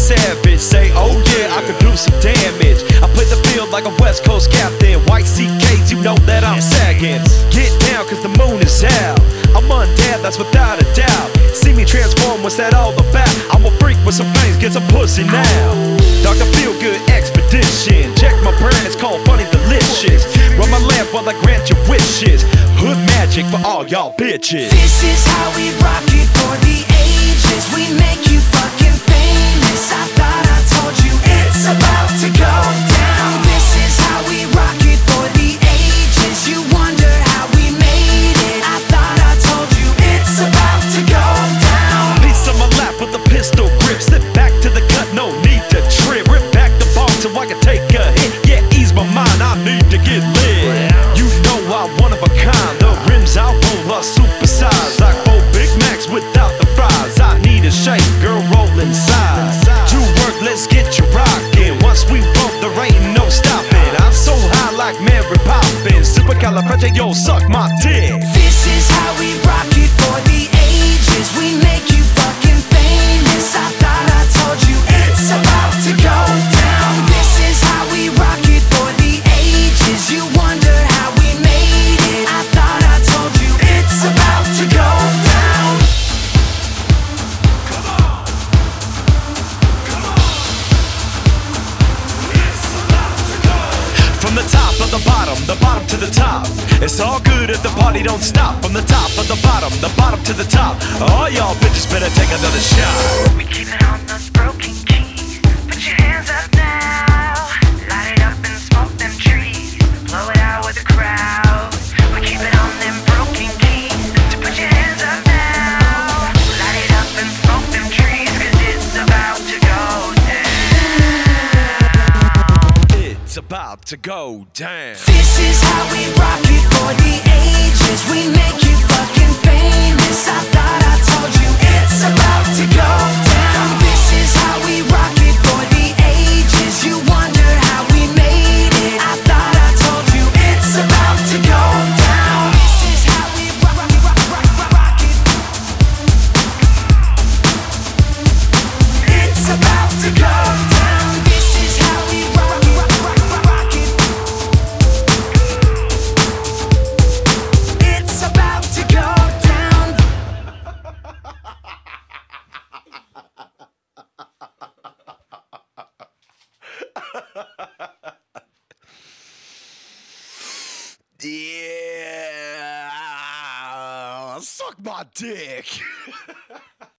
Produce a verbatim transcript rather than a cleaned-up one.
savage. Say, oh yeah, I could do some damage. I play the field like a West Coast captain. White C Ks, you know that I'm sagging. Get down, cause the moon is out. I'm undead, that's without a doubt. See me transform, what's that all about? I'm a freak with some things, get some pussy now. Doctor Feelgood Expedition. Check my brand, it's called Funny Delicious. Run my lamp while I grant your wishes. Hood magic for all y'all bitches. This is how we rock it for the ages. We make you fucking famous. I thought I told you it's about to go down. This is how we rock it for the ages. You wonder how we made it. I thought I told you it's about to go down. Piece on my lap with a pistol grip. Slip back to the cut, no need to trip. Rip back the ball so I can take a hit. Yeah, ease my mind, I need to get lit. You know I'm one of a kind. The rims I roll are supersized, like four Big Macs without the fries. I need a shake, girl, roll inside. You work, let's get you rockin'. Once we broke, there ain't no stopping. I'm so high like Mary Poppins. Supercalifragilistic, suck my dick. This is how we rock it for the ages. We make you fucking famous. I thought I told you it's about to go down. This is how we rock it for the ages. You wonder how we made it. I thought I told you it's about to go down. Come on, come on. It's about to go. From the top of the bottom, the bottom to the top. It's all good if the party don't stop. From the top of the bottom, the bottom to the top. All y'all bitches better take another shot. We keep it on those broken keys. Put your hands up now. Light it up and smoke them trees. Blow it out with the crowd. We keep it on them broken keys. So put your hands up now. Light it up and smoke them trees. Cause it's about to go down. It's about to go down. This is how we rock it for the ages. We make you fucking famous. I thought I told you it's about to go down. This is how we rock it for the ages. You wonder how we made it. I thought I told you it's about to go down. This is how we rock, rock, rock, rock, rock, rock it. It's about to go down. This is how we rock, rock, rock, rock, rock it. It's about to go down. Yeah, suck my dick.